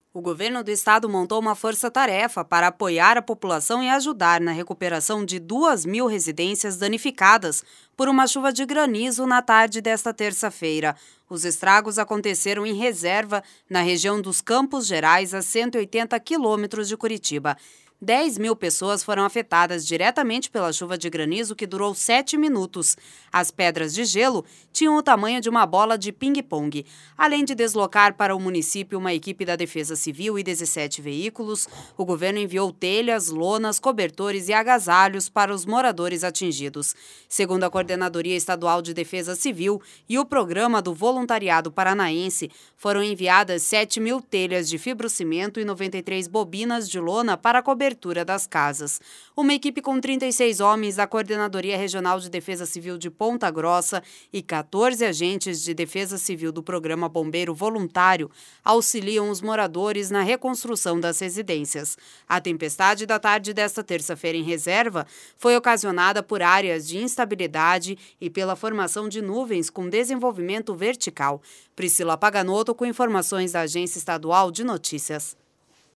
O governo do estado montou uma força-tarefa para apoiar a população e ajudar na recuperação de 2.000 residências danificadas por uma chuva de granizo na tarde desta terça-feira. Os estragos aconteceram em Reserva, na região dos Campos Gerais, a 180 quilômetros de Curitiba. 10.000 pessoas foram afetadas diretamente pela chuva de granizo que durou 7 minutos. As pedras de gelo tinham o tamanho de uma bola de ping-pong. Além de deslocar para o município uma equipe da Defesa Civil e 17 veículos, o governo enviou telhas, lonas, cobertores e agasalhos para os moradores atingidos. Segundo a Coordenadoria Estadual de Defesa Civil e o Programa do Voluntariado Paranaense, foram enviadas 7.000 telhas de fibrocimento e 93 bobinas de lona para a cobertura das casas. Uma equipe com 36 homens da Coordenadoria Regional de Defesa Civil de Ponta Grossa e 14 agentes de Defesa Civil do Programa Bombeiro Voluntário auxiliam os moradores na reconstrução das residências. A tempestade da tarde desta terça-feira em Reserva foi ocasionada por áreas de instabilidade e pela formação de nuvens com desenvolvimento vertical. Priscila Paganoto com informações da Agência Estadual de Notícias.